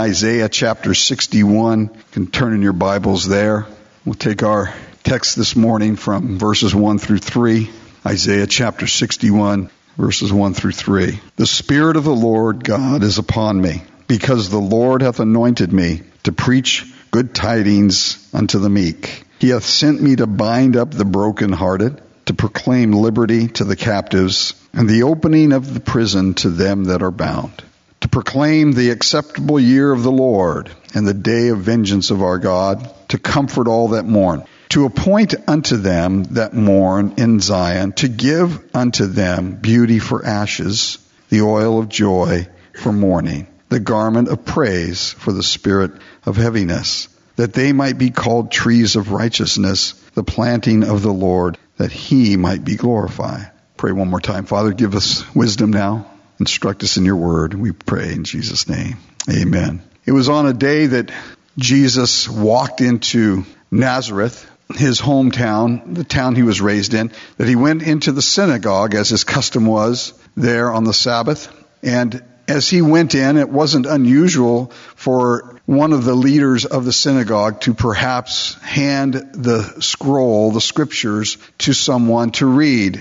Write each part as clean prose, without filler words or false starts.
Isaiah chapter 61. You can turn in your Bibles there. We'll take our text this morning from verses 1 through 3. Isaiah chapter 61, verses 1 through 3. The Spirit of the Lord God is upon me, because the Lord hath anointed me to preach good tidings unto the meek. He hath sent me to bind up the brokenhearted, to proclaim liberty to the captives, and the opening of the prison to them that are bound, to proclaim the acceptable year of the Lord, and the day of vengeance of our God, to comfort all that mourn, to appoint unto them that mourn in Zion, to give unto them beauty for ashes, the oil of joy for mourning, the garment of praise for the spirit of heaviness, that they might be called trees of righteousness, the planting of the Lord, that he might be glorified. Pray one more time. Father, give us wisdom now. Instruct us in your word. We pray in Jesus' name. Amen. It was on a day that Jesus walked into Nazareth, his hometown, the town he was raised in, that he went into the synagogue, as his custom was, there on the Sabbath. And as he went in, it wasn't unusual for one of the leaders of the synagogue to perhaps hand the scroll, the scriptures, to someone to read.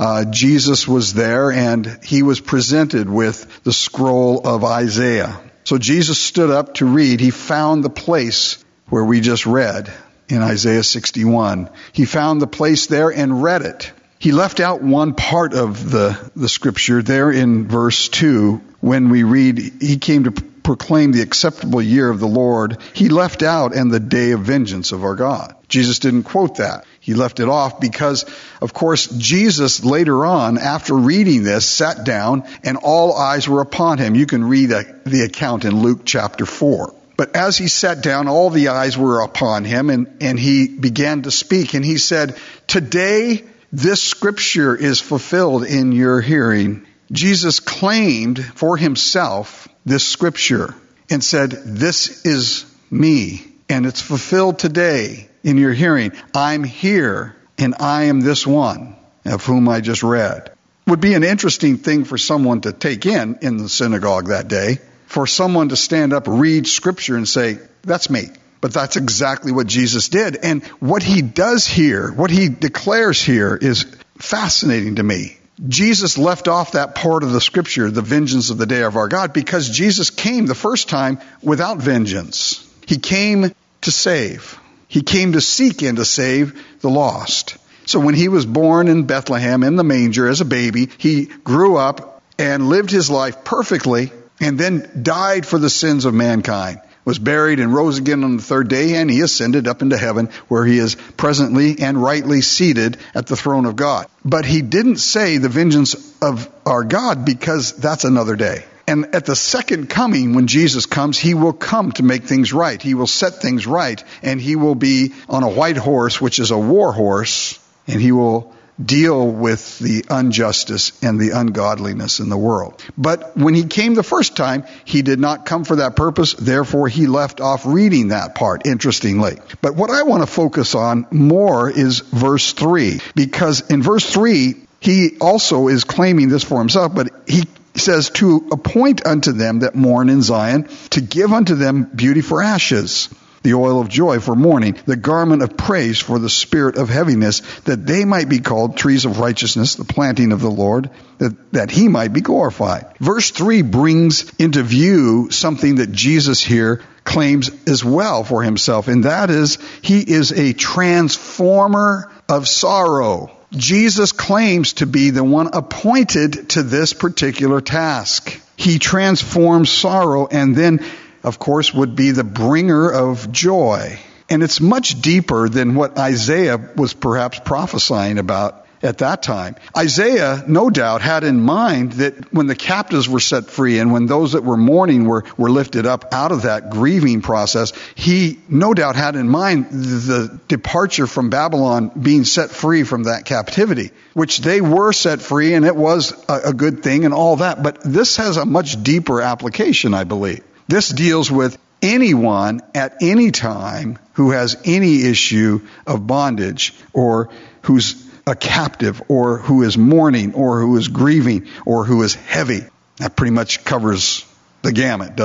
Jesus was there, and he was presented with the scroll of Isaiah. So Jesus stood up to read. He found the place where we just read in Isaiah 61. He found the place there and read it. He left out one part of the scripture there in verse 2 when we read, he came to proclaim the acceptable year of the Lord. He left out, and the day of vengeance of our God. Jesus didn't quote that. He left it off because, of course, Jesus later on, after reading this, sat down and all eyes were upon him. You can read the account in Luke chapter 4. But as he sat down, all the eyes were upon him, and he began to speak. And he said, "Today this scripture is fulfilled in your hearing." Jesus claimed for himself this scripture and said, "This is me, and it's fulfilled today in your hearing. I'm here, and I am this one of whom I just read." Would be an interesting thing for someone to take in the synagogue that day, for someone to stand up, read scripture, and say, "That's me." But that's exactly what Jesus did. And what he does here, what he declares here, is fascinating to me. Jesus left off that part of the scripture, the vengeance of the day of our God, because Jesus came the first time without vengeance. He came to save. He came to seek and to save the lost. So when he was born in Bethlehem in the manger as a baby, he grew up and lived his life perfectly and then died for the sins of mankind, was buried and rose again on the third day, and he ascended up into heaven, where he is presently and rightly seated at the throne of God. But he didn't say the vengeance of our God, because that's another day. And at the second coming, when Jesus comes, he will come to make things right. He will set things right, and he will be on a white horse, which is a war horse, and he will deal with the injustice and the ungodliness in the world. But when he came the first time, he did not come for that purpose. Therefore, he left off reading that part, interestingly. But what I want to focus on more is verse 3, because in verse 3, he also is claiming this for himself, but he says, "To appoint unto them that mourn in Zion, to give unto them beauty for ashes, the oil of joy for mourning, the garment of praise for the spirit of heaviness, that they might be called trees of righteousness, the planting of the Lord, that he might be glorified." Verse 3 brings into view something that Jesus here claims as well for himself, and that is, he is a transformer of sorrow. Jesus claims to be the one appointed to this particular task. He transforms sorrow, and then of course, would be the bringer of joy. And it's much deeper than what Isaiah was perhaps prophesying about at that time. Isaiah, no doubt, had in mind that when the captives were set free and when those that were mourning were lifted up out of that grieving process, he no doubt had in mind the departure from Babylon, being set free from that captivity, which they were set free, and it was a good thing and all that. But this has a much deeper application, I believe. This deals with anyone at any time who has any issue of bondage, or who's a captive, or who is mourning, or who is grieving, or who is heavy. That pretty much covers the gamut, doesn't it?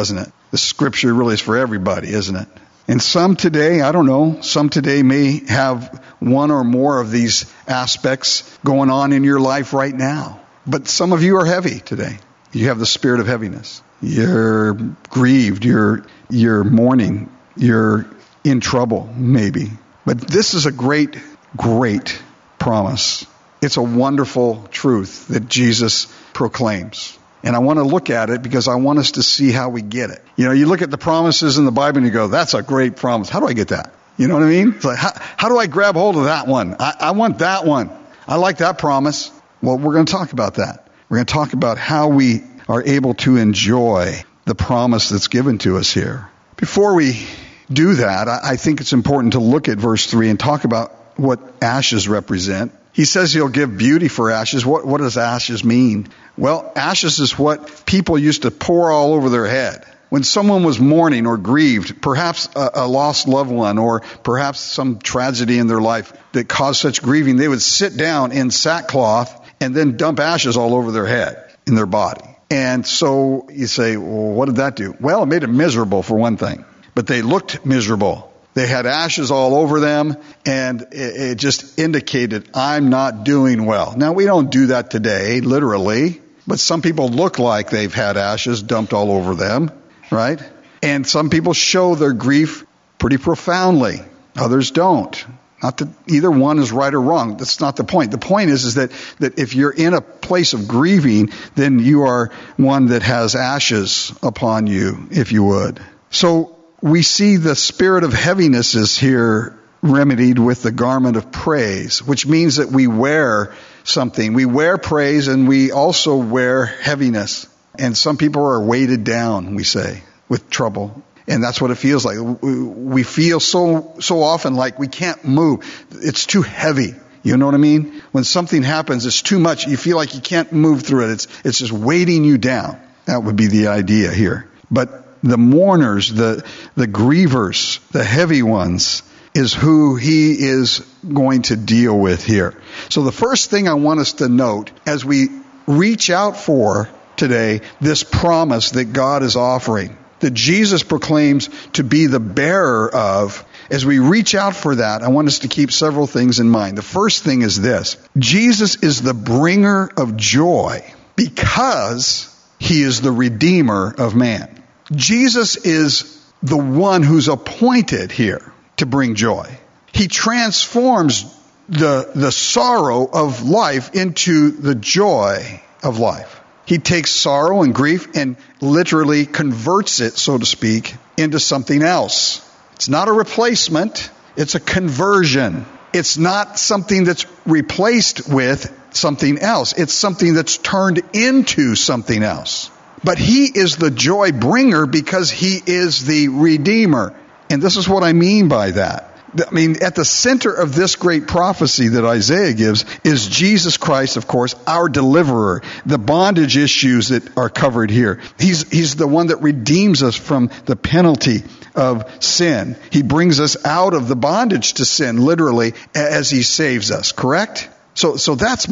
The scripture really is for everybody, isn't it? And some today, I don't know, some today may have one or more of these aspects going on in your life right now. But some of you are heavy today. You have the spirit of heaviness. You're grieved. You're mourning. You're in trouble, maybe. But this is a great, great promise. It's a wonderful truth that Jesus proclaims. And I want to look at it because I want us to see how we get it. You know, you look at the promises in the Bible and you go, that's a great promise. How do I get that? You know what I mean? It's like, how do I grab hold of that one? I want that one. I like that promise. Well, we're going to talk about that. We're going to talk about how we are able to enjoy the promise that's given to us here. Before we do that, I think it's important to look at verse 3 and talk about what ashes represent. He says he'll give beauty for ashes. What does ashes mean? Well, ashes is what people used to pour all over their head. When someone was mourning or grieved, perhaps a lost loved one or perhaps some tragedy in their life that caused such grieving, they would sit down in sackcloth and then dump ashes all over their head, in their body. And so you say, well, what did that do? Well, it made them miserable for one thing, but they looked miserable. They had ashes all over them, and it just indicated, I'm not doing well. Now, we don't do that today, literally, but some people look like they've had ashes dumped all over them, right? And some people show their grief pretty profoundly. Others don't. Not that either one is right or wrong. That's not the point. The point is that if you're in a place of grieving, then you are one that has ashes upon you, if you would. So we see the spirit of heaviness is here remedied with the garment of praise, which means that we wear something. We wear praise and we also wear heaviness. And some people are weighted down, we say, with trouble. And that's what it feels like. We feel so often like we can't move. It's too heavy. You know what I mean? When something happens, it's too much. You feel like you can't move through it. It's just weighting you down. That would be the idea here. But the mourners, the grievers, the heavy ones, is who he is going to deal with here. So the first thing I want us to note as we reach out for today this promise that God is offering, that Jesus proclaims to be the bearer of, as we reach out for that, I want us to keep several things in mind. The first thing is this: Jesus is the bringer of joy because he is the redeemer of man. Jesus is the one who's appointed here to bring joy. He transforms the sorrow of life into the joy of life. He takes sorrow and grief and literally converts it, so to speak, into something else. It's not a replacement. It's a conversion. It's not something that's replaced with something else. It's something that's turned into something else. But he is the joy bringer because he is the redeemer. And this is what I mean by that. I mean, at the center of this great prophecy that Isaiah gives is Jesus Christ, of course, our deliverer. The bondage issues that are covered here. He's the one that redeems us from the penalty of sin. He brings us out of the bondage to sin, literally, as he saves us, correct? So that's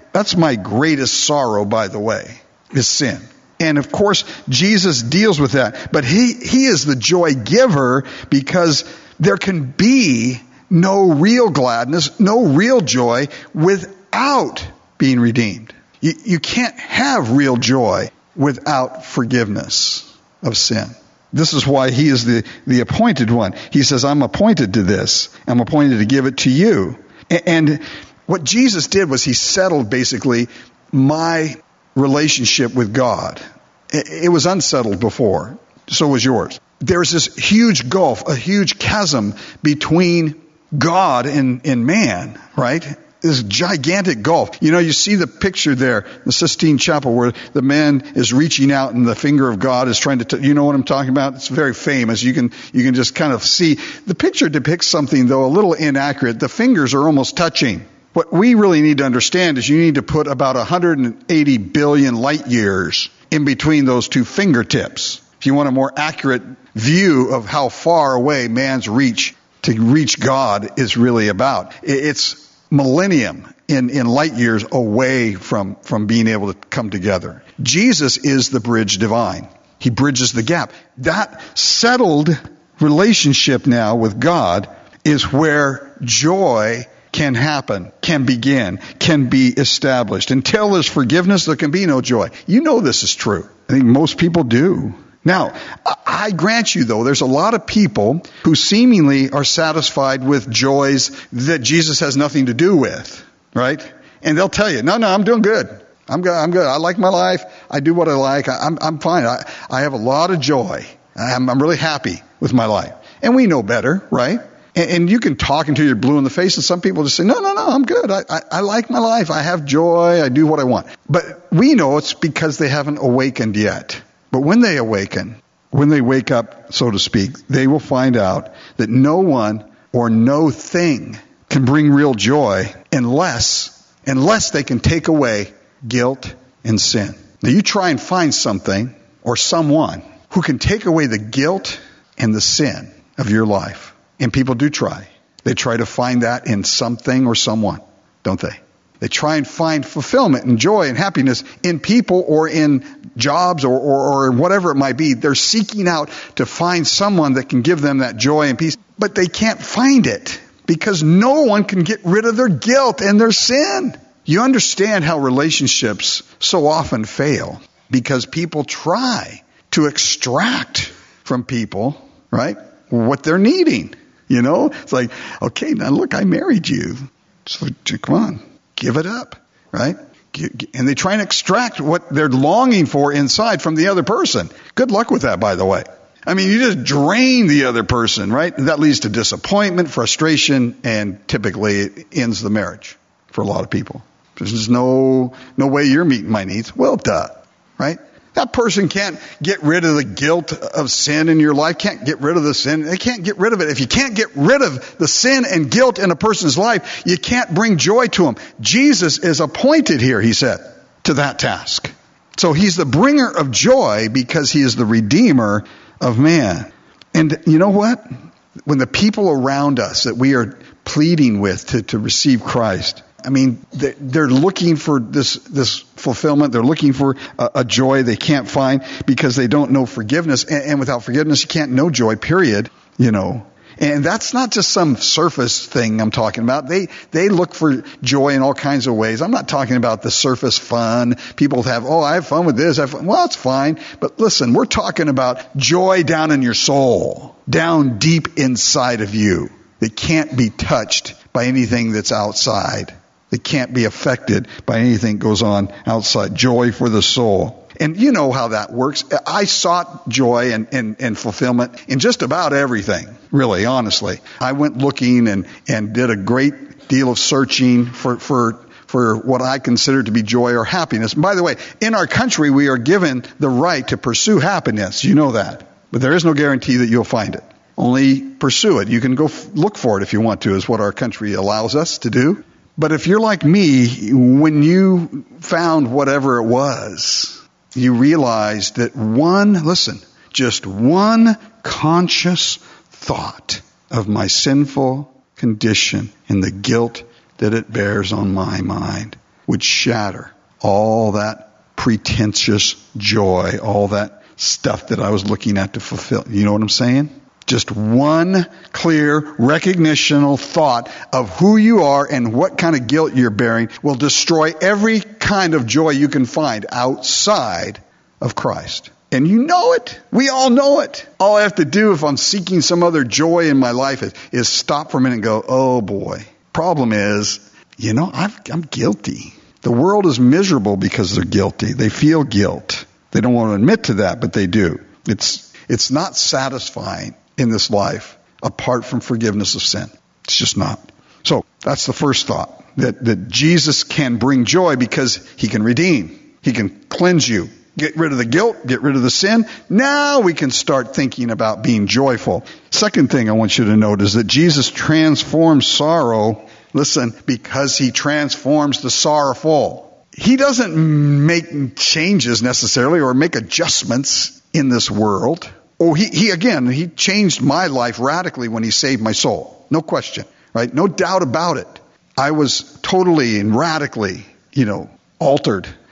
my greatest sorrow, by the way, is sin. And of course, Jesus deals with that. But he is the joy giver because there can be no real gladness, no real joy without being redeemed. You can't have real joy without forgiveness of sin. This is why he is the appointed one. He says, I'm appointed to this. I'm appointed to give it to you. And what Jesus did was he settled basically my relationship with God. It was unsettled before. So was yours. There's this huge gulf, a huge chasm between God and man, right? This gigantic gulf. You know, you see the picture there, the Sistine Chapel, where the man is reaching out and the finger of God is trying to, you know what I'm talking about? It's very famous. You can just kind of see. The picture depicts something, though, a little inaccurate. The fingers are almost touching. What we really need to understand is you need to put about 180 billion light years in between those two fingertips. If you want a more accurate view of how far away man's reach to reach God is really about. It's millennium in light years away from being able to come together. Jesus is the bridge divine. He bridges the gap. That settled relationship now with God is where joy can happen, can begin, can be established. Until there's forgiveness, there can be no joy. You know this is true. I think most people do. Now, I grant you, though, there's a lot of people who seemingly are satisfied with joys that Jesus has nothing to do with, right? And they'll tell you, no, I'm doing good. I'm good. I like my life. I do what I like. I'm fine. I have a lot of joy. I'm really happy with my life. And we know better, right? And you can talk until you're blue in the face, and some people just say, no, I'm good. I like my life. I have joy. I do what I want. But we know it's because they haven't awakened yet. But when they awaken, when they wake up, so to speak, they will find out that no one or no thing can bring real joy unless they can take away guilt and sin. Now you try and find something or someone who can take away the guilt and the sin of your life. And people do try. They try to find that in something or someone, don't they? They try and find fulfillment and joy and happiness in people or in jobs or whatever it might be. They're seeking out to find someone that can give them that joy and peace. But they can't find it because no one can get rid of their guilt and their sin. You understand how relationships so often fail because people try to extract from people, right, what they're needing. You know, it's like, okay, now look, I married you. So come on, give it up, right? And they try and extract what they're longing for inside from the other person. Good luck with that, by the way. I mean, you just drain the other person, right? That leads to disappointment, frustration, and typically it ends the marriage for a lot of people. There's just no way you're meeting my needs. Well, duh, right? That person can't get rid of the guilt of sin in your life, can't get rid of the sin. They can't get rid of it. If you can't get rid of the sin and guilt in a person's life, you can't bring joy to them. Jesus is appointed here, he said, to that task. So he's the bringer of joy because he is the redeemer of man. And you know what? When the people around us that we are pleading with to receive Christ, I mean, they're looking for this fulfillment. They're looking for a joy they can't find because they don't know forgiveness. And without forgiveness, you can't know joy, period. You know. And that's not just some surface thing I'm talking about. They look for joy in all kinds of ways. I'm not talking about the surface fun. People have, I have fun with this. Well, it's fine. But listen, we're talking about joy down in your soul, down deep inside of you. That can't be touched by anything that's outside. It can't be affected by anything that goes on outside. Joy for the soul. And you know how that works. I sought joy and fulfillment in just about everything, really, honestly. I went looking and did a great deal of searching for what I consider to be joy or happiness. And by the way, in our country, we are given the right to pursue happiness. You know that. But there is no guarantee that you'll find it. Only pursue it. You can go look for it if you want to, is what our country allows us to do. But if you're like me, when you found whatever it was, you realized that just one conscious thought of my sinful condition and the guilt that it bears on my mind would shatter all that pretentious joy, all that stuff that I was looking at to fulfill. You know what I'm saying? Just one clear recognitional thought of who you are and what kind of guilt you're bearing will destroy every kind of joy you can find outside of Christ. And you know it. We all know it. All I have to do if I'm seeking some other joy in my life is stop for a minute and go, oh boy. Problem is, I'm guilty. The world is miserable because they're guilty. They feel guilt. They don't want to admit to that, but they do. It's not satisfying in this life apart from forgiveness of sin. It's just not. So that's the first thought, that Jesus can bring joy because he can redeem. He can cleanse you. Get rid of the guilt, get rid of the sin. Now we can start thinking about being joyful. Second thing I want you to note is that Jesus transforms sorrow, because he transforms the sorrowful. He doesn't make changes necessarily or make adjustments in this world. He changed my life radically when he saved my soul. No question, right? No doubt about it. I was totally and radically, altered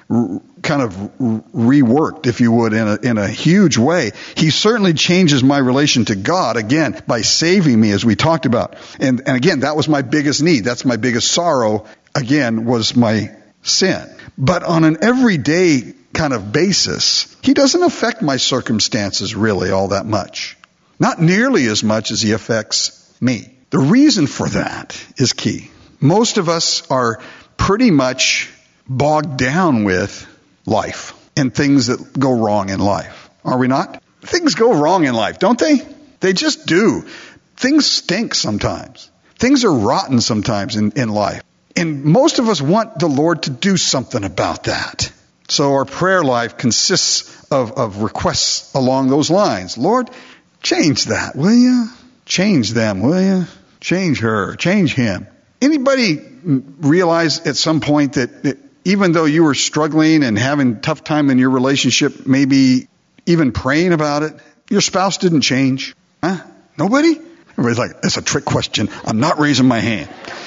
kind of reworked, if you would, in a huge way. He certainly changes my relation to God, again, by saving me, as we talked about. And again, that was my biggest need. That's my biggest sorrow, again, was my sin. But on an everyday kind of basis, he doesn't affect my circumstances really all that much. Not nearly as much as he affects me. The reason for that is key. Most of us are pretty much bogged down with life and things that go wrong in life. Are we not? Things go wrong in life, don't they? They just do. Things stink sometimes. Things are rotten sometimes in life. And most of us want the Lord to do something about that. So our prayer life consists of requests along those lines. Lord, change that, will you? Change them, will you? Change her, change him. Anybody realize at some point that even though you were struggling and having a tough time in your relationship, maybe even praying about it, your spouse didn't change? Huh? Nobody? Everybody's like, that's a trick question. I'm not raising my hand.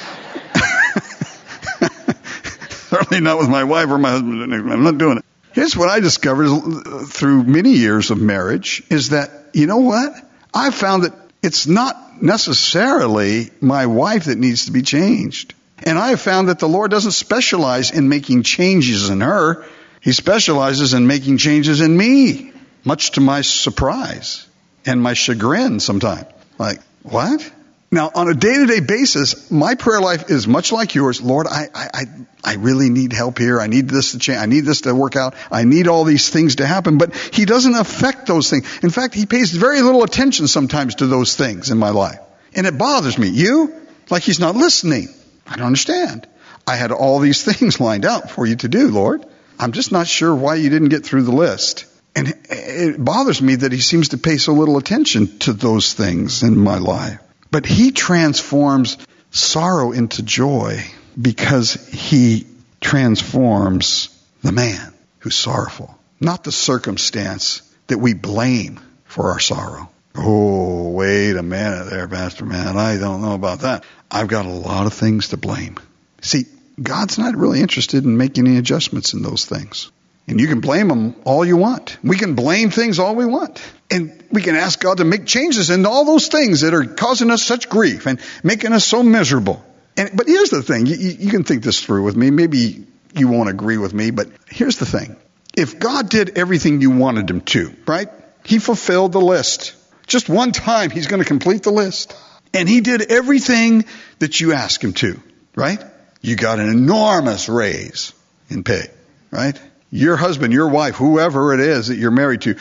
Certainly not with my wife or my husband. I'm not doing it. Here's what I discovered through many years of marriage is that, you know what? I found that it's not necessarily my wife that needs to be changed. And I have found that the Lord doesn't specialize in making changes in her. He specializes in making changes in me, much to my surprise and my chagrin sometimes. Like, what? Now, on a day-to-day basis, my prayer life is much like yours. Lord, I really need help here. I need this to change. I need this to work out. I need all these things to happen. But he doesn't affect those things. In fact, he pays very little attention sometimes to those things in my life. And it bothers me. You? Like he's not listening. I don't understand. I had all these things lined out for you to do, Lord. I'm just not sure why you didn't get through the list. And it bothers me that he seems to pay so little attention to those things in my life. But he transforms sorrow into joy because he transforms the man who's sorrowful, not the circumstance that we blame for our sorrow. Oh, wait a minute there, Pastor Man. I don't know about that. I've got a lot of things to blame. See, God's not really interested in making any adjustments in those things. And you can blame him all you want. We can blame things all we want. And we can ask God to make changes in all those things that are causing us such grief and making us so miserable. But here's the thing. You can think this through with me. Maybe you won't agree with me, but here's the thing. If God did everything you wanted him to, right? He fulfilled the list. Just one time, he's going to complete the list. And he did everything that you asked him to, right? You got an enormous raise in pay, right? Your husband, your wife, whoever it is that you're married to,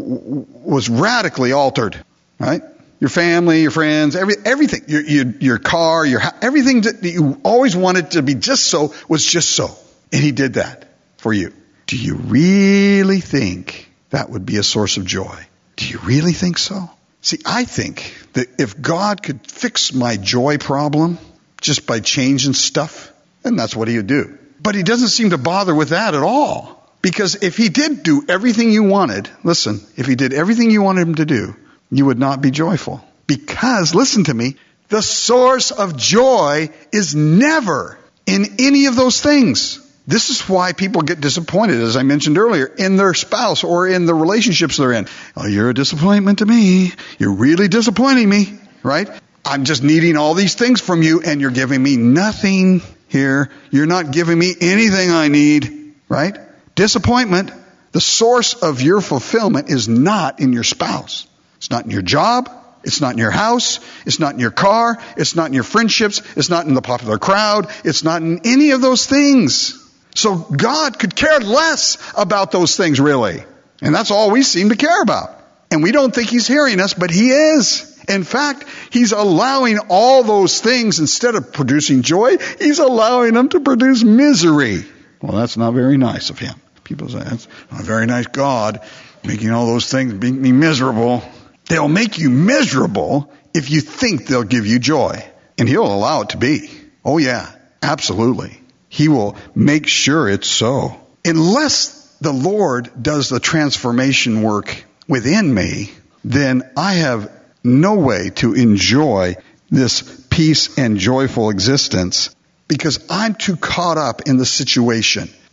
was radically altered, right? Your family, your friends, everything, your car, everything that you always wanted to be just so was just so. And he did that for you. Do you really think that would be a source of joy? Do you really think so? See, I think that if God could fix my joy problem just by changing stuff, then that's what he would do. But he doesn't seem to bother with that at all. Because if he did do everything you wanted, listen, if he did everything you wanted him to do, you would not be joyful. Because, listen to me, the source of joy is never in any of those things. This is why people get disappointed, as I mentioned earlier, in their spouse or in the relationships they're in. Oh, you're a disappointment to me. You're really disappointing me, right? I'm just needing all these things from you and you're giving me nothing here. You're not giving me anything I need, right? Disappointment, the source of your fulfillment is not in your spouse. It's not in your job. It's not in your house. It's not in your car. It's not in your friendships. It's not in the popular crowd. It's not in any of those things. So God could care less about those things, really. And that's all we seem to care about. And we don't think he's hearing us, but he is. In fact, he's allowing all those things, instead of producing joy, he's allowing them to produce misery. Well, that's not very nice of him. People say, that's not a very nice God, making all those things make me miserable. They'll make you miserable if you think they'll give you joy. And he'll allow it to be. Oh yeah, absolutely. He will make sure it's so. Unless the Lord does the transformation work within me, then I have no way to enjoy this peace and joyful existence because I'm too caught up in the situation.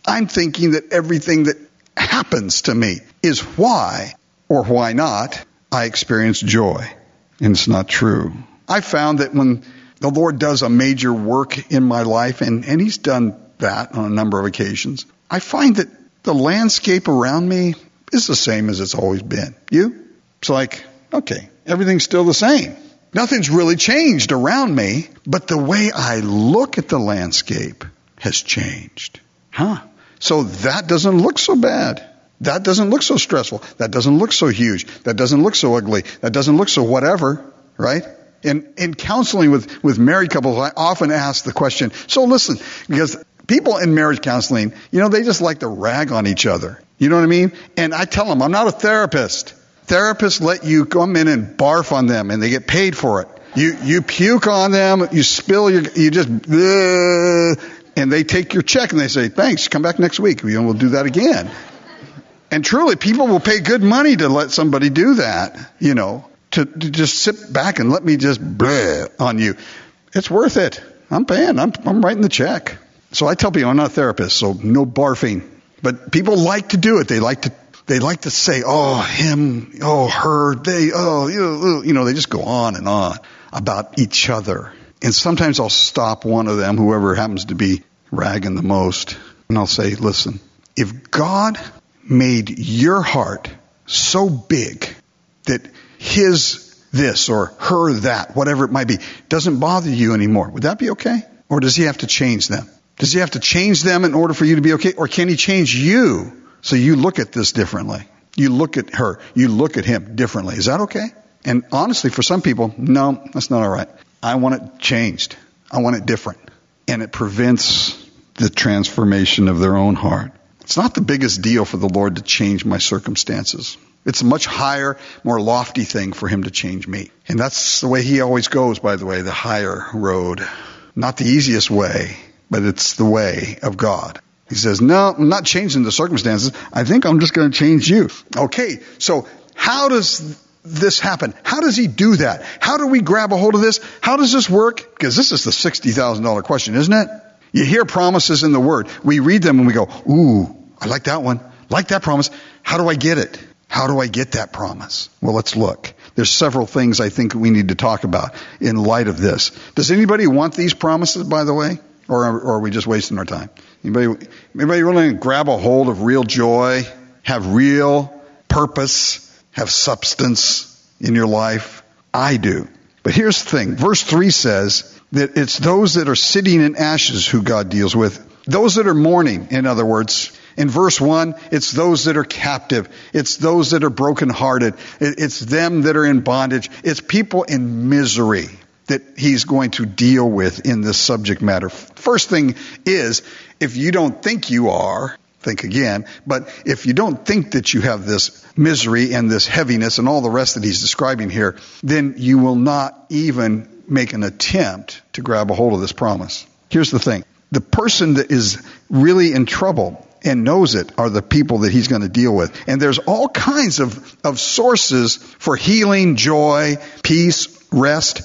I'm thinking that everything that happens to me is why, or why not, I experience joy. And it's not true. I found that when the Lord does a major work in my life, and He's done that on a number of occasions, I find that the landscape around me is the same as it's always been. You? It's like, okay, everything's still the same. Nothing's really changed around me, but the way I look at the landscape has changed. So that doesn't look so bad. That doesn't look so stressful. That doesn't look so huge. That doesn't look so ugly. That doesn't look so whatever, right? In counseling with married couples, I often ask the question, so listen, because people in marriage counseling, they just like to rag on each other. You know what I mean? And I tell them, I'm not a therapist. Therapists let you come in and barf on them, and they get paid for it. You puke on them, you spill, you just, and they take your check and they say, thanks, come back next week. We'll do that again. And truly, people will pay good money to let somebody do that, to just sit back and let me just bleh on you. It's worth it. I'm paying. I'm writing the check. So I tell people I'm not a therapist, so no barfing. But people like to do it. They like to say, oh, him, oh, her, they, oh, they just go on and on about each other. And sometimes I'll stop one of them, whoever happens to be ragging the most, and I'll say, listen, if God made your heart so big that his this or her that, whatever it might be, doesn't bother you anymore, would that be okay? Or does he have to change them? Does he have to change them in order for you to be okay? Or can he change you so you look at this differently? You look at her, you look at him differently. Is that okay? And honestly, for some people, no, that's not all right. I want it changed. I want it different. And it prevents the transformation of their own heart. It's not the biggest deal for the Lord to change my circumstances. It's a much higher, more lofty thing for him to change me. And that's the way he always goes, by the way, the higher road. Not the easiest way, but it's the way of God. He says, no, I'm not changing the circumstances. I think I'm just going to change you. Okay, so how does this happen? How does he do that? How do we grab a hold of this? How does this work? Because this is the $60,000 question, isn't it? You hear promises in the Word. We read them and we go, ooh, I like that one. Like that promise. How do I get it? How do I get that promise? Well, let's look. There's several things I think we need to talk about in light of this. Does anybody want these promises, by the way? Or are we just wasting our time? Anybody really grab a hold of real joy, have real purpose, have substance in your life? I do. But here's the thing. Verse 3 says that it's those that are sitting in ashes who God deals with. Those that are mourning, in other words. In verse 1, it's those that are captive. It's those that are brokenhearted. It's them that are in bondage. It's people in misery that he's going to deal with in this subject matter. First thing is, if you don't think you are, think again, but if you don't think that you have this misery and this heaviness and all the rest that he's describing here, then you will not even make an attempt to grab a hold of this promise. Here's the thing. The person that is really in trouble and knows it are the people that he's going to deal with. And there's all kinds of sources for healing, joy, peace, rest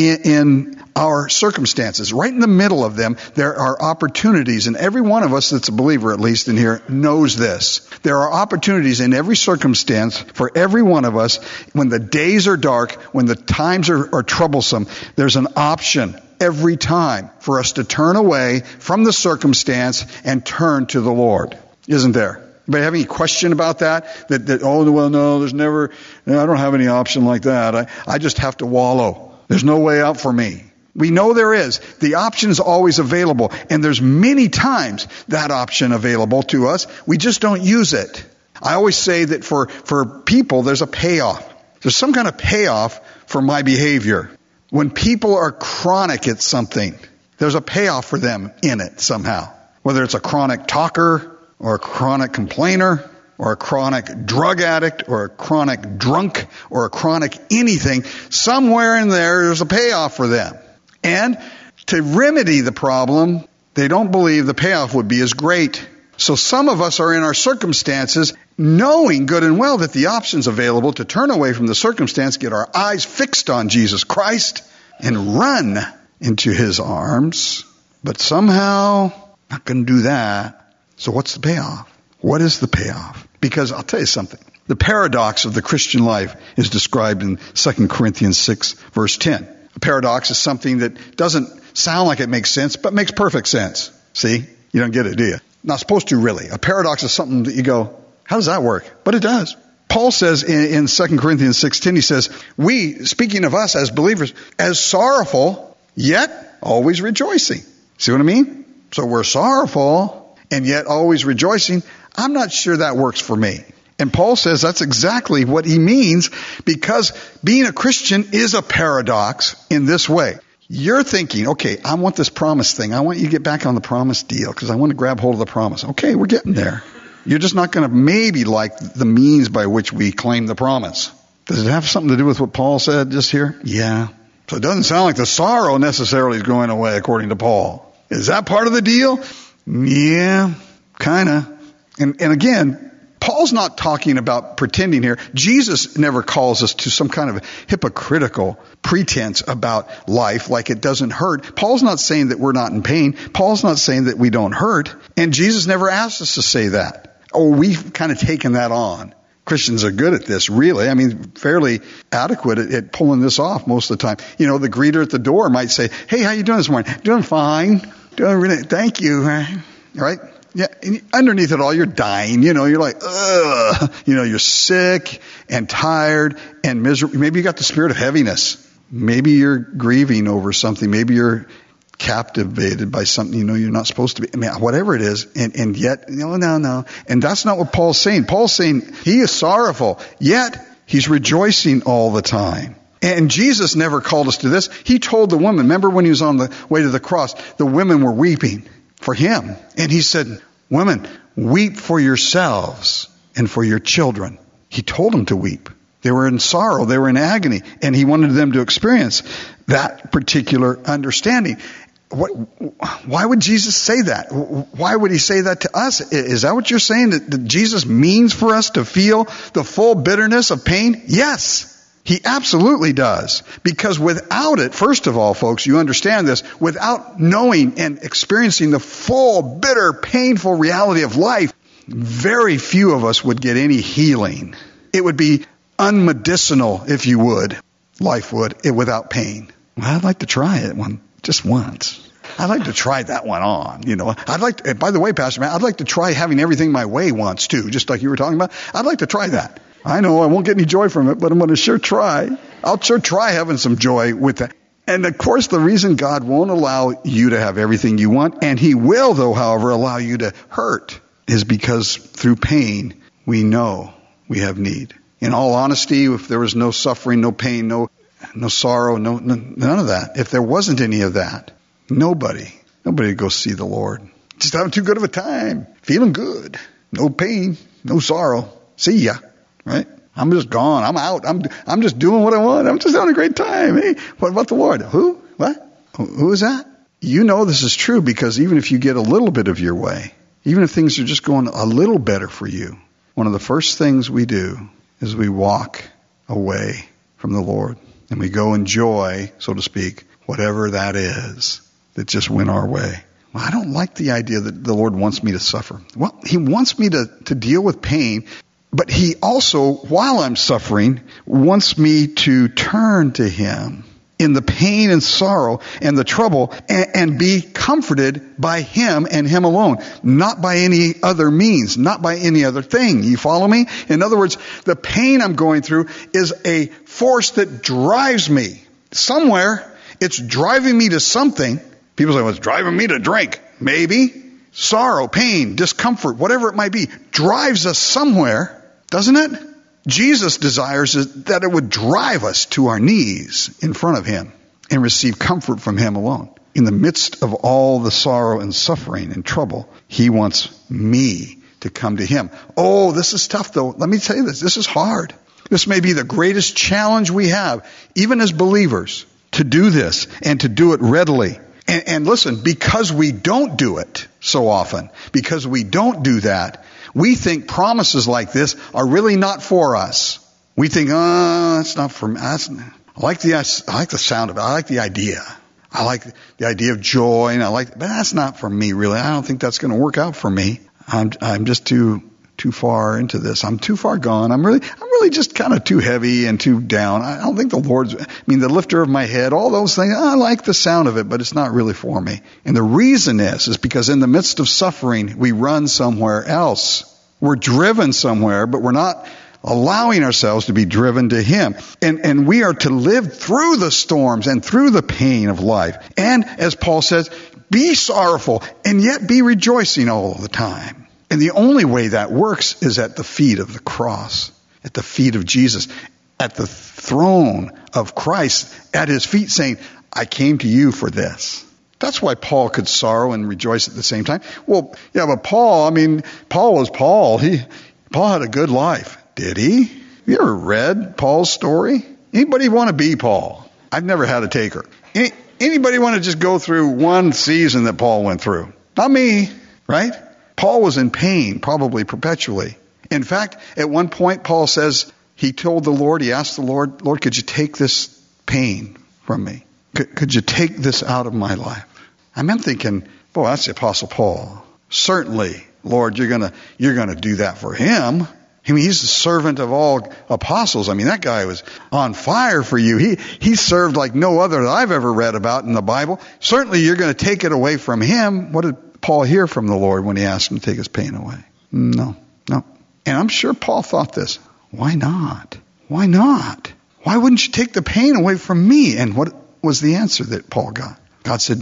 in our circumstances. Right in the middle of them, there are opportunities, and every one of us that's a believer, at least in here, knows this. There are opportunities in every circumstance for every one of us. When the days are dark, when the times are troublesome, there's an option every time for us to turn away from the circumstance and turn to the Lord. Isn't there? Anybody have any question about that? That oh, well, no, there's never, no, I don't have any option like that. I just have to wallow. There's no way out for me. We know there is. The option is always available. And there's many times that option available to us. We just don't use it. I always say that for people, there's a payoff. There's some kind of payoff for my behavior. When people are chronic at something, there's a payoff for them in it somehow. Whether it's a chronic talker or a chronic complainer or a chronic drug addict or a chronic drunk or a chronic anything, somewhere in there's a payoff for them. And to remedy the problem, they don't believe the payoff would be as great. So some of us are in our circumstances knowing good and well that the option's available to turn away from the circumstance, get our eyes fixed on Jesus Christ, and run into his arms. But somehow, not going to do that. So what's the payoff? What is the payoff? Because I'll tell you something. The paradox of the Christian life is described in 2 Corinthians 6, verse 10. A paradox is something that doesn't sound like it makes sense, but makes perfect sense. See? You don't get it, do you? Not supposed to, really. A paradox is something that you go, how does that work? But it does. Paul says in 2 Corinthians 6:10, he says, we, speaking of us as believers, as sorrowful, yet always rejoicing. See what I mean? So we're sorrowful and yet always rejoicing. I'm not sure that works for me. And Paul says that's exactly what he means, because being a Christian is a paradox in this way. You're thinking, okay, I want this promise thing. I want you to get back on the promise deal because I want to grab hold of the promise. Okay, we're getting there. You're just not going to maybe like the means by which we claim the promise. Does it have something to do with what Paul said just here? Yeah. So it doesn't sound like the sorrow necessarily is going away according to Paul. Is that part of the deal? Yeah, kind of. And again, Paul's not talking about pretending here. Jesus never calls us to some kind of hypocritical pretense about life like it doesn't hurt. Paul's not saying that we're not in pain. Paul's not saying that we don't hurt. And Jesus never asked us to say that. Oh, we've kind of taken that on. Christians are good at this, really. I mean, fairly adequate at pulling this off most of the time. You know, the greeter at the door might say, hey, how you doing this morning? Doing fine. Doing really, thank you. Right? Yeah, and underneath it all, you're dying. You know, you're like, ugh. You know, you're sick and tired and miserable. Maybe you got the spirit of heaviness. Maybe you're grieving over something. Maybe you're captivated by something you know you're not supposed to be. I mean, whatever it is. And yet, no. And that's not what Paul's saying. Paul's saying he is sorrowful, yet he's rejoicing all the time. And Jesus never called us to this. He told the woman, remember when he was on the way to the cross, the women were weeping for him. And he said, women, weep for yourselves and for your children. He told them to weep. They were in sorrow. They were in agony. And he wanted them to experience that particular understanding. Why would Jesus say that? Why would he say that to us? Is that what you're saying? That Jesus means for us to feel the full bitterness of pain? Yes. He absolutely does. Because without it, first of all, folks, you understand this, without knowing and experiencing the full, bitter, painful reality of life, very few of us would get any healing. It would be unmedicinal, if you would, life would, without pain. Well, I'd like to try it just once. I'd like to try that one on, you know. By the way, Pastor Matt, I'd like to try having everything my way once too, just like you were talking about. I'd like to try that. I know I won't get any joy from it, but I'm going to sure try. I'll sure try having some joy with that. And of course, the reason God won't allow you to have everything you want, and he will, though, however, allow you to hurt, is because through pain, we know we have need. In all honesty, if there was no suffering, no pain, no sorrow, none of that, if there wasn't any of that, nobody would go see the Lord. Just having too good of a time, feeling good, no pain, no sorrow. See ya. Right? I'm just gone. I'm out. I'm just doing what I want. I'm just having a great time. Hey, what about the Lord? Who? What? Who is that? You know this is true because even if you get a little bit of your way, even if things are just going a little better for you, one of the first things we do is we walk away from the Lord and we go enjoy, so to speak, whatever that is that just went our way. Well, I don't like the idea that the Lord wants me to suffer. Well, he wants me to deal with pain. But he also, while I'm suffering, wants me to turn to him in the pain and sorrow and the trouble and be comforted by him and him alone, not by any other means, not by any other thing. You follow me? In other words, the pain I'm going through is a force that drives me somewhere. It's driving me to something. People say, well, it's driving me to drink. Maybe. Sorrow, pain, discomfort, whatever it might be, drives us somewhere, doesn't it? Jesus desires that it would drive us to our knees in front of him and receive comfort from him alone. In the midst of all the sorrow and suffering and trouble, he wants me to come to him. Oh, this is tough though. Let me tell you this. This is hard. This may be the greatest challenge we have, even as believers, to do this and to do it readily. And listen, because we don't do it so often, because we don't do that, we think promises like this are really not for us. We think, it's not for me. I like the sound of it. I like the idea. I like the idea of joy, but that's not for me really. I don't think that's going to work out for me. I'm just too far into this. I'm too far gone. I'm really just kind of too heavy and too down. I don't think the the lifter of my head, all those things, I like the sound of it, but it's not really for me. And the reason is because in the midst of suffering, we run somewhere else. We're driven somewhere, but we're not allowing ourselves to be driven to Him. And we are to live through the storms and through the pain of life. And as Paul says, be sorrowful and yet be rejoicing all the time. And the only way that works is at the feet of the cross, at the feet of Jesus, at the throne of Christ, at His feet saying, I came to you for this. That's why Paul could sorrow and rejoice at the same time. Well, yeah, but Paul was Paul. Paul had a good life. Did he? Have you ever read Paul's story? Anybody want to be Paul? I've never had a taker. Anybody want to just go through one season that Paul went through? Not me, right? Paul was in pain, probably perpetually. In fact, at one point, Paul says, he asked the Lord, Lord, could you take this pain from me? Could you take this out of my life? I'm thinking, boy, that's the Apostle Paul. Certainly, Lord, you're gonna do that for him. He's the servant of all apostles. That guy was on fire for you. He served like no other that I've ever read about in the Bible. Certainly, you're going to take it away from him. What did Paul hear from the Lord when he asked him to take his pain away? No. And I'm sure Paul thought this. Why not? Why not? Why wouldn't you take the pain away from me? And what was the answer that Paul got? God said,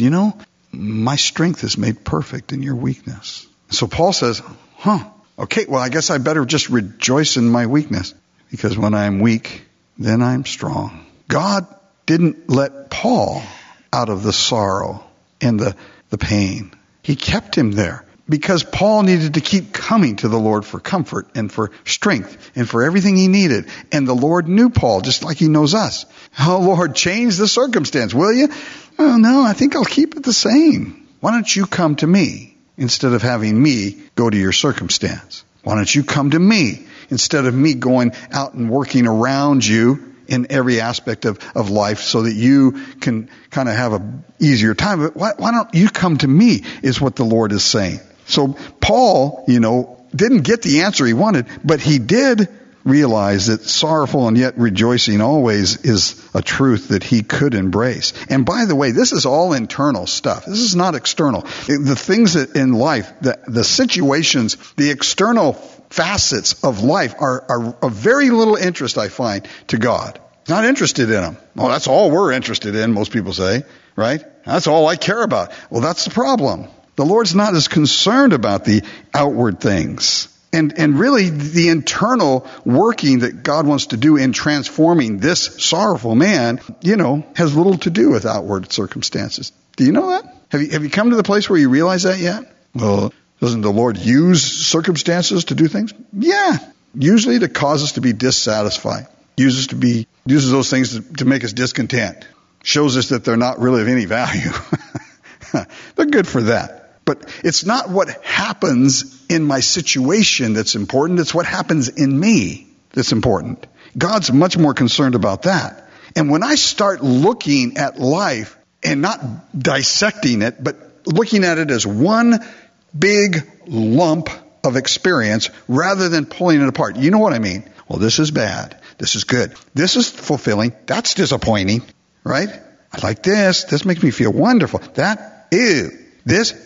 my strength is made perfect in your weakness. So Paul says, okay, well, I guess I better just rejoice in my weakness, because when I'm weak, then I'm strong. God didn't let Paul out of the sorrow and the pain. He kept him there because Paul needed to keep coming to the Lord for comfort and for strength and for everything he needed. And the Lord knew Paul just like he knows us. Oh, Lord, change the circumstance, will you? Oh, no, I think I'll keep it the same. Why don't you come to me instead of having me go to your circumstance? Why don't you come to me instead of me going out and working around you in every aspect of life so that you can kind of have an easier time? But why don't you come to me is what the Lord is saying. So Paul, didn't get the answer he wanted, but he did realize that sorrowful and yet rejoicing always is a truth that he could embrace. And by the way, this is all internal stuff. This is not external. The things that in life, the situations, the external facets of life are of very little interest, I find, to God. He's not interested in them. Oh, that's all we're interested in, most people say, right? That's all I care about. Well, that's the problem. The Lord's not as concerned about the outward things. And really, the internal working that God wants to do in transforming this sorrowful man, has little to do with outward circumstances. Do you know that? Have you come to the place where you realize that yet? Well, doesn't the Lord use circumstances to do things? Yeah, usually to cause us to be dissatisfied. Uses those things to make us discontent. Shows us that they're not really of any value. They're good for that. But it's not what happens in my situation that's important. It's what happens in me that's important. God's much more concerned about that. And when I start looking at life and not dissecting it, but looking at it as one big lump of experience rather than pulling it apart. You know what I mean? Well, this is bad. This is good. This is fulfilling. That's disappointing, right? I like this. This makes me feel wonderful. That, ew. This,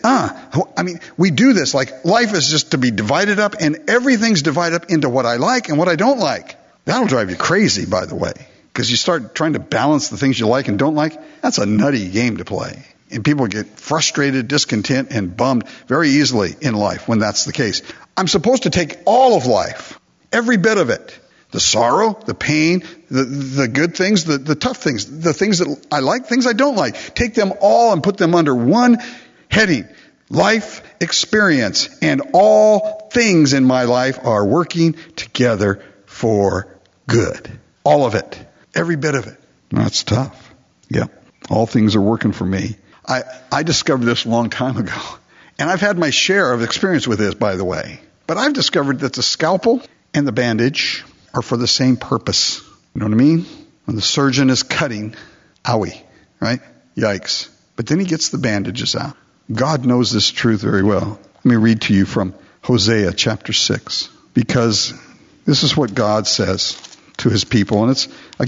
we do this like life is just to be divided up, and everything's divided up into what I like and what I don't like. That'll drive you crazy, by the way, because you start trying to balance the things you like and don't like. That's a nutty game to play. And people get frustrated, discontent, and bummed very easily in life when that's the case. I'm supposed to take all of life, every bit of it. The sorrow, the pain, the good things, the tough things, the things that I like, things I don't like. Take them all and put them under one heading. Life experience. And all things in my life are working together for good. All of it. Every bit of it. That's tough. Yeah. All things are working for me. I discovered this a long time ago. And I've had my share of experience with this, by the way. But I've discovered that the scalpel and the bandage are for the same purpose. You know what I mean? When the surgeon is cutting, owie, right? Yikes. But then he gets the bandages out. God knows this truth very well. Let me read to you from Hosea chapter 6, because this is what God says to his people. And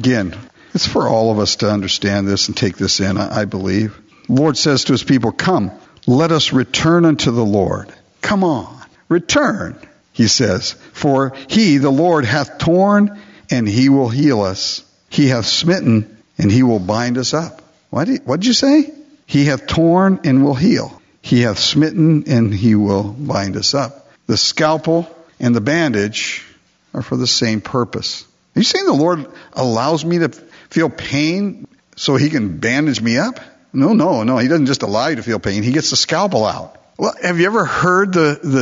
it's for all of us to understand this and take this in, I believe. The Lord says to his people, come, let us return unto the Lord. Come on, return, he says. For he, the Lord, hath torn, and he will heal us. He hath smitten, and he will bind us up. What did you say? He hath torn and will heal. He hath smitten, and he will bind us up. The scalpel and the bandage are for the same purpose. Are you saying the Lord allows me to feel pain so he can bandage me up? No. He doesn't just allow you to feel pain. He gets the scalpel out. Well, have you ever heard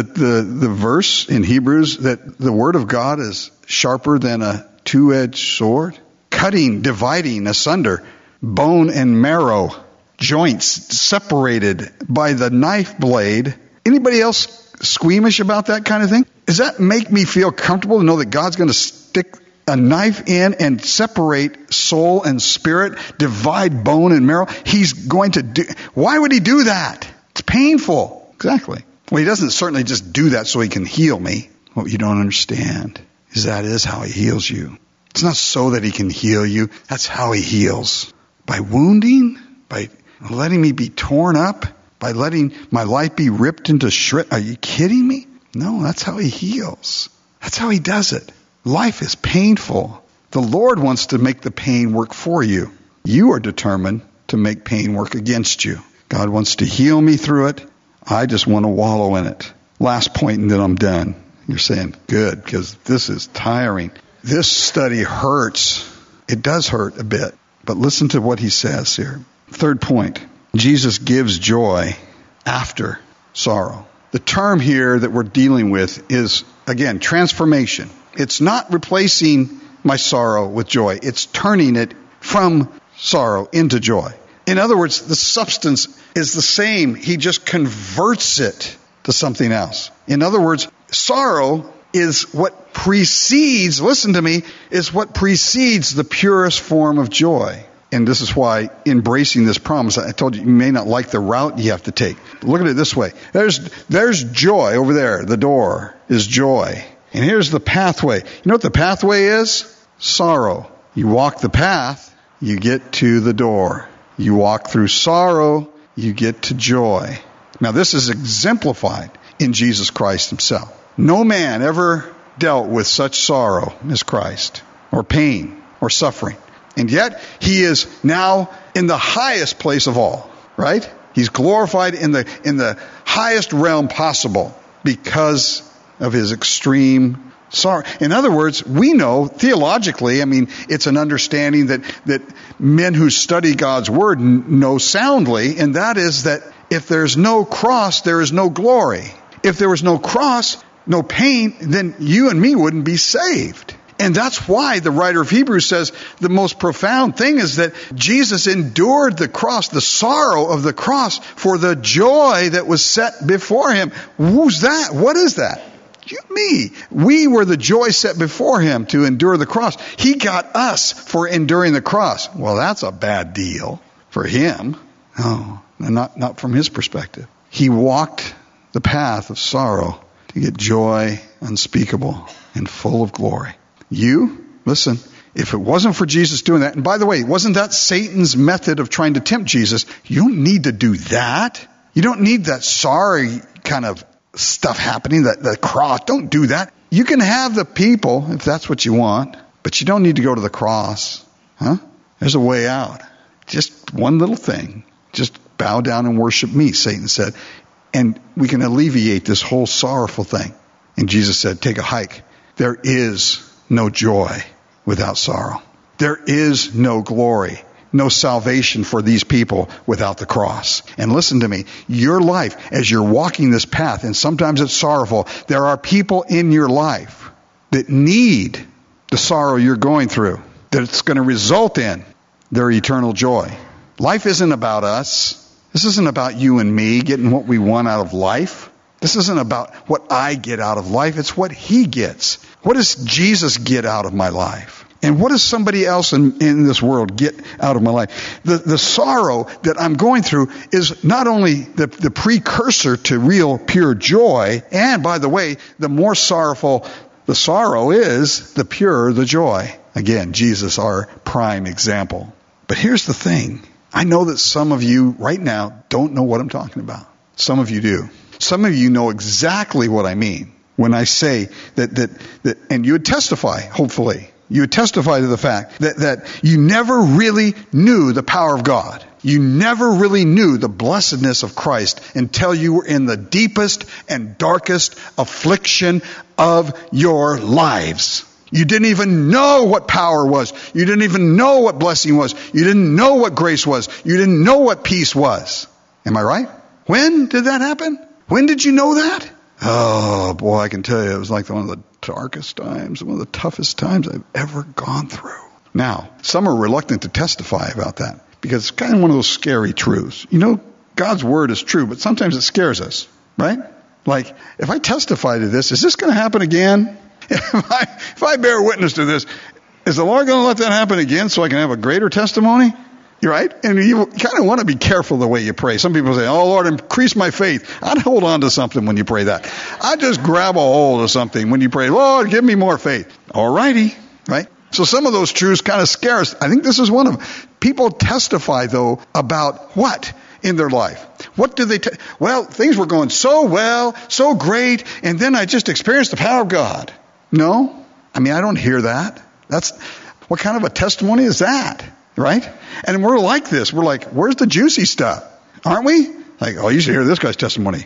the verse in Hebrews that the word of God is sharper than a two-edged sword? Cutting, dividing asunder, bone and marrow, joints separated by the knife blade. Anybody else squeamish about that kind of thing? Does that make me feel comfortable to know that God's going to stick a knife in and separate soul and spirit, divide bone and marrow? He's going to do. Why would he do that? It's painful. Exactly. Well, he doesn't certainly just do that so he can heal me. What you don't understand is that is how he heals you. It's not so that he can heal you. That's how he heals. By wounding, by letting me be torn up, by letting my life be ripped into shreds. Are you kidding me? No, that's how he heals. That's how he does it. Life is painful. The Lord wants to make the pain work for you. You are determined to make pain work against you. God wants to heal me through it. I just want to wallow in it. Last point and then I'm done. You're saying, good, because this is tiring. This study hurts. It does hurt a bit. But listen to what he says here. Third point, Jesus gives joy after sorrow. The term here that we're dealing with is, again, transformation. It's not replacing my sorrow with joy. It's turning it from sorrow into joy. In other words, the substance is the same. He just converts it to something else. In other words, sorrow is what precedes, listen to me, is what precedes the purest form of joy. And this is why embracing this promise, I told you may not like the route you have to take. Look at it this way. There's joy over there. The door is joy. And here's the pathway. You know what the pathway is? Sorrow. You walk the path, you get to the door. You walk through sorrow, you get to joy. Now this is exemplified in Jesus Christ himself. No man ever dealt with such sorrow as Christ, or pain, or suffering. And yet, he is now in the highest place of all, right? He's glorified in the highest realm possible because of his extreme sorrow. In other words, we know theologically, it's an understanding that men who study God's word know soundly, and that is that if there's no cross, there is no glory. If there was no cross, no pain, then you and me wouldn't be saved. And that's why the writer of Hebrews says the most profound thing is that Jesus endured the cross, the sorrow of the cross, for the joy that was set before him. Who's that? What is that? You, me. We were the joy set before him to endure the cross. He got us for enduring the cross. Well, that's a bad deal for him. No, not from his perspective. He walked the path of sorrow to get joy unspeakable and full of glory. You, listen, if it wasn't for Jesus doing that, and by the way, wasn't that Satan's method of trying to tempt Jesus? You don't need to do that. You don't need that sorry kind of stuff happening, the cross. Don't do that. You can have the people if that's what you want, but you don't need to go to the cross. There's a way out. Just one little thing. Just bow down and worship me, Satan said. And we can alleviate this whole sorrowful thing. And Jesus said, take a hike. There is no joy without sorrow. There is no glory, no salvation for these people without the cross. And listen to me, your life, as you're walking this path, and sometimes it's sorrowful, there are people in your life that need the sorrow you're going through, that it's going to result in their eternal joy. Life isn't about us. This isn't about you and me getting what we want out of life. This isn't about what I get out of life. It's what he gets. What does Jesus get out of my life? And what does somebody else in this world get out of my life? The sorrow that I'm going through is not only the precursor to real pure joy, and by the way, the more sorrowful the sorrow is, the purer the joy. Again, Jesus, our prime example. But here's the thing. I know that some of you right now don't know what I'm talking about. Some of you do. Some of you know exactly what I mean when I say that and you would testify, hopefully. You would testify to the fact that you never really knew the power of God. You never really knew the blessedness of Christ until you were in the deepest and darkest affliction of your lives. You didn't even know what power was. You didn't even know what blessing was. You didn't know what grace was. You didn't know what peace was. Am I right? When did that happen? When did you know that? Oh, boy, I can tell you, it was like one of the darkest times, one of the toughest times I've ever gone through. Now, some are reluctant to testify about that because it's kind of one of those scary truths. You know, God's word is true, but sometimes it scares us, right? Like, if I testify to this, is this going to happen again? If I bear witness to this, is the Lord going to let that happen again so I can have a greater testimony? You're right? And you kind of want to be careful the way you pray. Some people say, oh, Lord, increase my faith. I'd hold on to something when you pray that. I'd just grab a hold of something when you pray, Lord, give me more faith. All righty, right? So some of those truths kind of scare us. I think this is one of them. People testify, though, about what in their life? What do they well, things were going so well, so great, and then I just experienced the power of God. No? I mean, I don't hear that. What kind of a testimony is that? Right? And we're like this. We're like, where's the juicy stuff? Aren't we? Like, oh, you should hear this guy's testimony.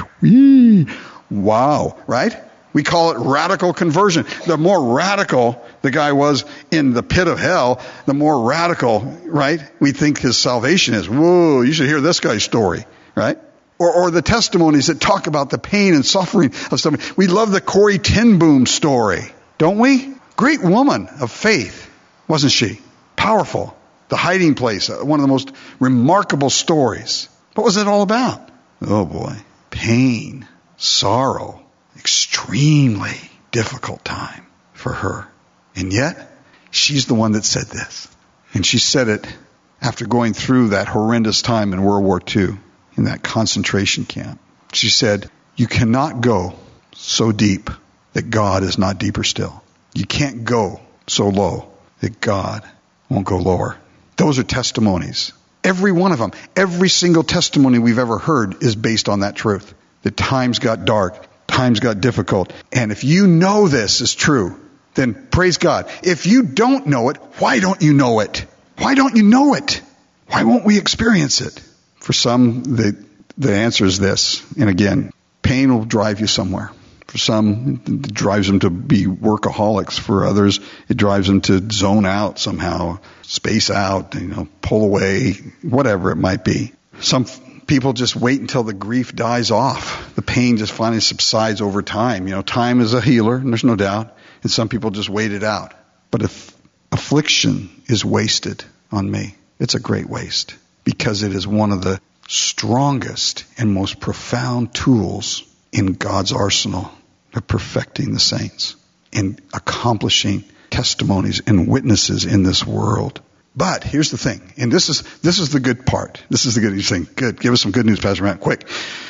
Wow. Right? We call it radical conversion. The more radical the guy was in the pit of hell, the more radical, right, we think his salvation is. Whoa, you should hear this guy's story. Right? Or the testimonies that talk about the pain and suffering of somebody. We love the Corrie ten Boom story. Don't we? Great woman of faith, wasn't she? Powerful. The hiding place, one of the most remarkable stories. What was it all about? Oh boy. Pain, sorrow, extremely difficult time for her. And yet, she's the one that said this. And she said it after going through that horrendous time in World War II, in that concentration camp. She said, you cannot go so deep that God is not deeper still. You can't go so low that God won't go lower. Those are testimonies. Every one of them, every single testimony we've ever heard is based on that truth. That times got dark, times got difficult. And if you know this is true, then praise God. If you don't know it, why don't you know it? Why don't you know it? Why won't we experience it? For some, the answer is this. And again, pain will drive you somewhere. For some, it drives them to be workaholics. For others, it drives them to zone out somehow, space out, pull away, whatever it might be. Some people just wait until the grief dies off. The pain just finally subsides over time. Time is a healer, and there's no doubt. And some people just wait it out. But if affliction is wasted on me, it's a great waste because it is one of the strongest and most profound tools in God's arsenal of perfecting the saints and accomplishing testimonies and witnesses in this world. But here's the thing, and this is the good part. This is the good news thing. Good. Give us some good news, Pastor Matt. Quick.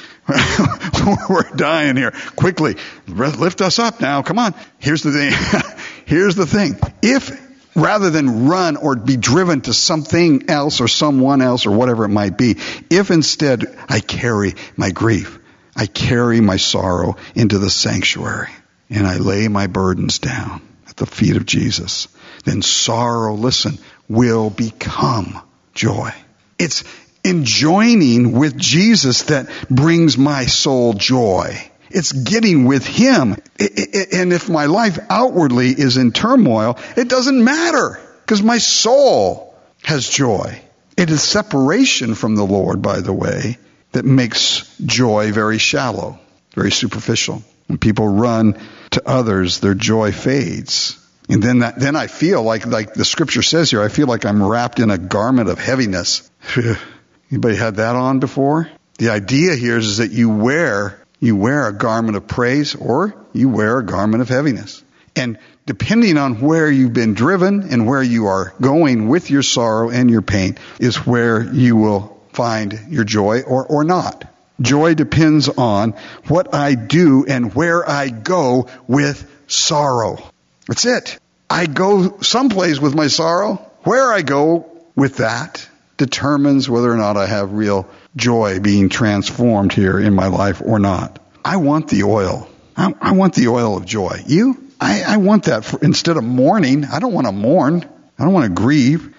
We're dying here. Quickly. Lift us up now. Come on. Here's the thing. Here's the thing. If rather than run or be driven to something else or someone else or whatever it might be, if instead I carry my grief, I carry my sorrow into the sanctuary and I lay my burdens down at the feet of Jesus, then sorrow, listen, will become joy. It's in joining with Jesus that brings my soul joy. It's getting with Him. And if my life outwardly is in turmoil, it doesn't matter because my soul has joy. It is separation from the Lord, by the way, that makes joy very shallow, very superficial. When people run to others, their joy fades. And then I feel like the scripture says here, I feel like I'm wrapped in a garment of heaviness. Anybody had that on before? The idea here is that you wear a garment of praise or you wear a garment of heaviness. And depending on where you've been driven and where you are going with your sorrow and your pain is where you will find your joy or not. Joy depends on what I do and where I go with sorrow. That's it. I go someplace with my sorrow. Where I go with that determines whether or not I have real joy being transformed here in my life or not. I want the oil. I want the oil of joy. You? I want that instead of mourning. I don't want to mourn. I don't want to grieve.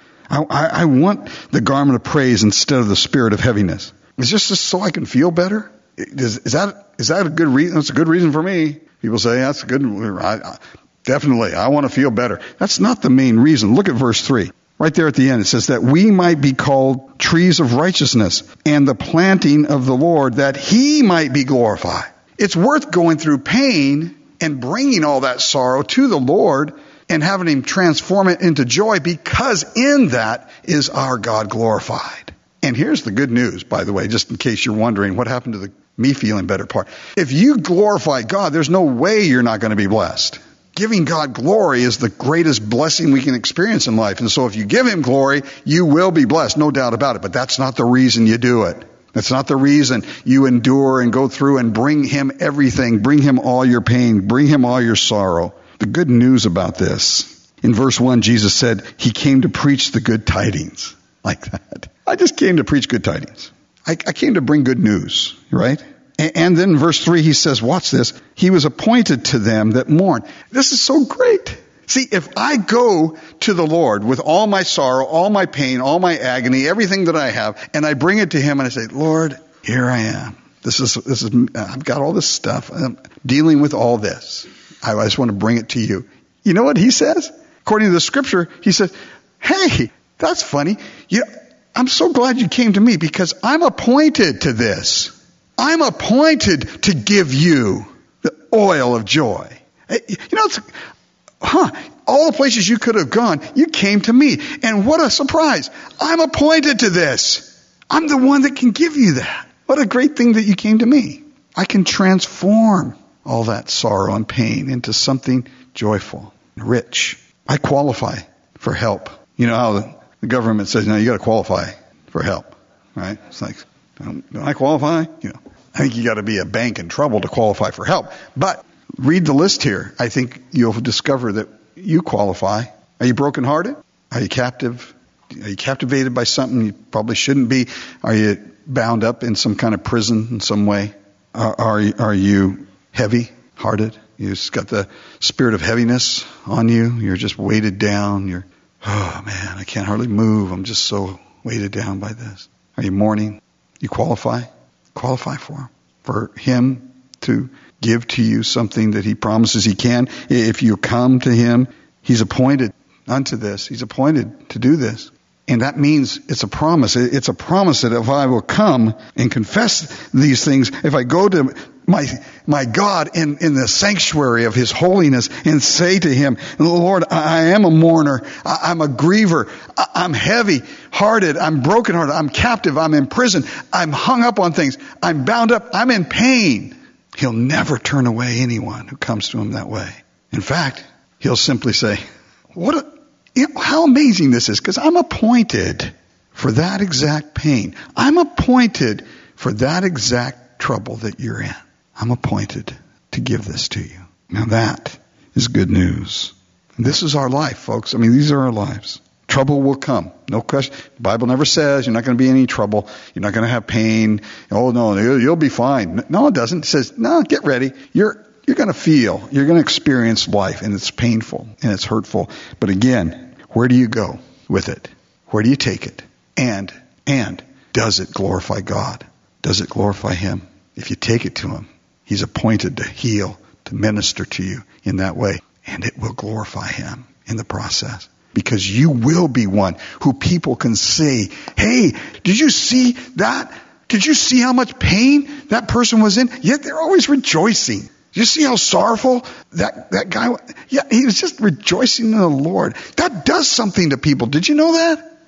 I want the garment of praise instead of the spirit of heaviness. It's just so I can feel better. Is that a good reason? That's a good reason for me. People say that's a good. Definitely, I want to feel better. That's not the main reason. Look at verse 3. Right there at the end, it says that we might be called trees of righteousness and the planting of the Lord, that He might be glorified. It's worth going through pain and bringing all that sorrow to the Lord and having Him transform it into joy, because in that is our God glorified. And here's the good news, by the way, just in case you're wondering what happened to the me feeling better part. If you glorify God, there's no way you're not going to be blessed. Giving God glory is the greatest blessing we can experience in life. And so if you give Him glory, you will be blessed, no doubt about it. But that's not the reason you do it. That's not the reason you endure and go through and bring Him everything. Bring Him all your pain. Bring Him all your sorrow. The good news about this, in verse 1, Jesus said He came to preach the good tidings. Like that. I just came to preach good tidings. I came to bring good news, right? And then in verse 3, He says, watch this, He was appointed to them that mourn. This is so great. See, if I go to the Lord with all my sorrow, all my pain, all my agony, everything that I have, and I bring it to Him and I say, Lord, here I am. This is, I've got all this stuff. I'm dealing with all this. I just want to bring it to you. You know what He says? According to the scripture, He says, hey, that's funny. I'm so glad you came to me because I'm appointed to this. I'm appointed to give you the oil of joy. All the places you could have gone, you came to me. And what a surprise. I'm appointed to this. I'm the one that can give you that. What a great thing that you came to me. I can transform all that sorrow and pain into something joyful, rich. I qualify for help. You know how the government says, no, you got to qualify for help, right? It's like, don't I qualify? I think you got to be a bank in trouble to qualify for help. But read the list here. I think you'll discover that you qualify. Are you brokenhearted? Are you captive? Are you captivated by something you probably shouldn't be? Are you bound up in some kind of prison in some way? Are you heavy-hearted? You just got the spirit of heaviness on you. You're just weighted down. Oh man, I can't hardly move. I'm just so weighted down by this. Are you mourning? You qualify? Qualify for Him to give to you something that He promises He can. If you come to Him, He's appointed unto this. He's appointed to do this. And that means it's a promise. It's a promise that if I will come and confess these things, if I go to my God in the sanctuary of His holiness and say to Him, Lord, I am a mourner. I'm a griever. I'm heavy-hearted. I'm brokenhearted. I'm captive. I'm in prison. I'm hung up on things. I'm bound up. I'm in pain. He'll never turn away anyone who comes to Him that way. In fact, He'll simply say, how amazing this is, because I'm appointed for that exact pain. I'm appointed for that exact trouble that you're in. I'm appointed to give this to you. Now that is good news. And this is our life, folks. I mean, these are our lives. Trouble will come. No question. The Bible never says you're not going to be in any trouble. You're not going to have pain. Oh, no, you'll be fine. No, it doesn't. It says, no, get ready. You're going to feel. You're going to experience life, and it's painful, and it's hurtful. But again, where do you go with it? Where do you take it? And does it glorify God? Does it glorify Him? If you take it to Him, He's appointed to heal, to minister to you in that way. And it will glorify Him in the process. Because you will be one who people can say, hey, did you see that? Did you see how much pain that person was in? Yet they're always rejoicing. You see how sorrowful that guy was? Yeah, he was just rejoicing in the Lord. That does something to people. Did you know that?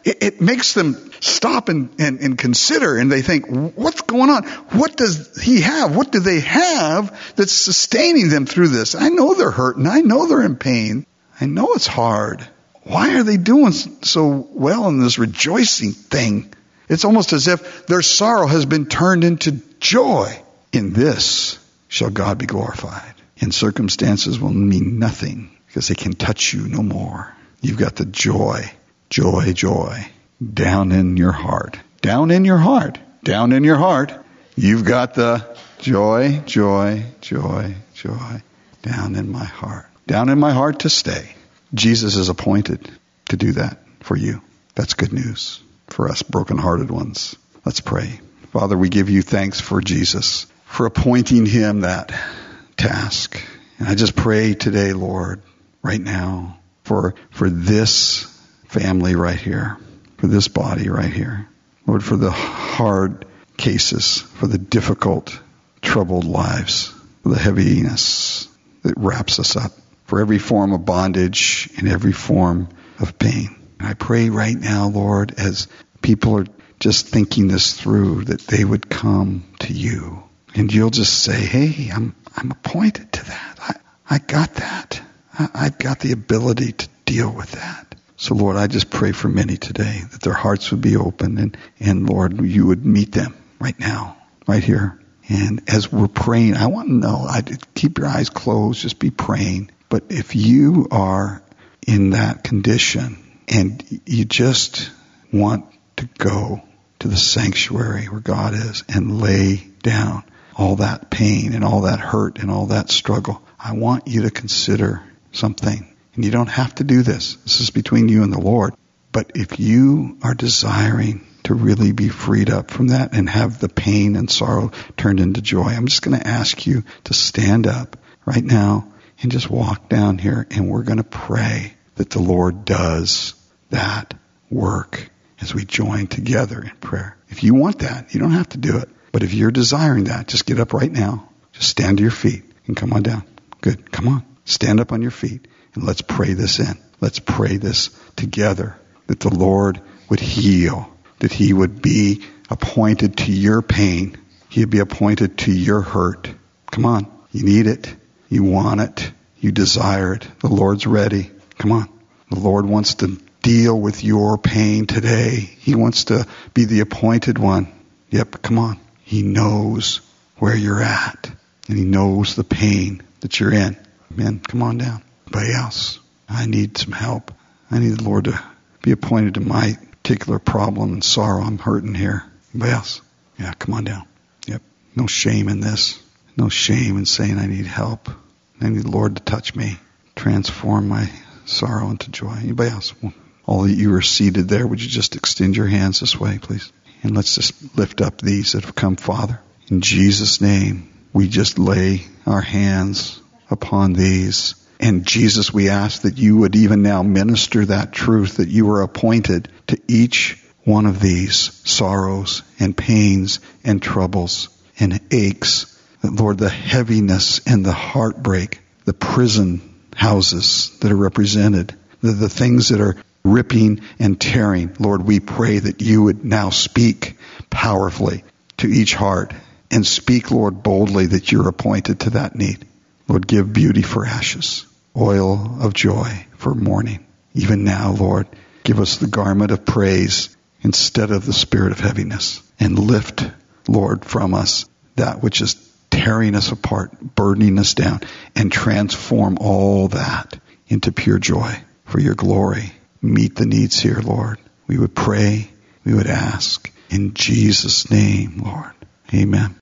it makes them stop and consider, and they think, what's going on? What does he have? What do they have that's sustaining them through this? I know they're hurting. I know they're in pain. I know it's hard. Why are they doing so well in this rejoicing thing? It's almost as if their sorrow has been turned into joy. In this shall God be glorified. And circumstances will mean nothing because they can touch you no more. You've got the joy, joy, joy down in your heart. Down in your heart. Down in your heart. You've got the joy, joy, joy, joy down in my heart. Down in my heart to stay. Jesus is appointed to do that for you. That's good news for us brokenhearted ones. Let's pray. Father, we give you thanks for Jesus, for appointing him that task. And I just pray today, Lord, right now, for this family right here, for this body right here. Lord, for the hard cases, for the difficult, troubled lives, for the heaviness that wraps us up, for every form of bondage and every form of pain. And I pray right now, Lord, as people are just thinking this through, that they would come to you. And you'll just say, hey, I'm appointed to that. I got that. I've got the ability to deal with that. So, Lord, I just pray for many today that their hearts would be open and Lord, you would meet them right now, right here. And as we're praying, I want to know, keep your eyes closed, just be praying. But if you are in that condition and you just want to go to the sanctuary where God is and lay down all that pain and all that hurt and all that struggle, I want you to consider something. And you don't have to do this. This is between you and the Lord. But if you are desiring to really be freed up from that and have the pain and sorrow turned into joy, I'm just going to ask you to stand up right now and just walk down here, and we're going to pray that the Lord does that work as we join together in prayer. If you want that, you don't have to do it. But if you're desiring that, just get up right now. Just stand to your feet and come on down. Good. Come on. Stand up on your feet and let's pray this in. Let's pray this together, that the Lord would heal, that he would be appointed to your pain. He'd be appointed to your hurt. Come on. You need it. You want it. You desire it. The Lord's ready. Come on. The Lord wants to deal with your pain today. He wants to be the appointed one. Yep, come on. He knows where you're at, and he knows the pain that you're in. Amen. Come on down. Anybody else? I need some help. I need the Lord to be appointed to my particular problem and sorrow. I'm hurting here. Anybody else? Yeah, come on down. Yep. No shame in this. No shame in saying I need help. I need the Lord to touch me, transform my sorrow into joy. Anybody else? All of you are seated there. Would you just extend your hands this way, please? And let's just lift up these that have come, Father. In Jesus' name, we just lay our hands upon these. And Jesus, we ask that you would even now minister that truth, that you are appointed to each one of these sorrows and pains and troubles and aches. That, Lord, the heaviness and the heartbreak, the prison houses that are represented, the things that are ripping and tearing. Lord, we pray that you would now speak powerfully to each heart and speak, Lord, boldly that you're appointed to that need. Lord, give beauty for ashes, oil of joy for mourning. Even now, Lord, give us the garment of praise instead of the spirit of heaviness, and lift, Lord, from us that which is tearing us apart, burdening us down, and transform all that into pure joy for your glory. Meet the needs here, Lord. We would pray, we would ask. In Jesus' name, Lord. Amen.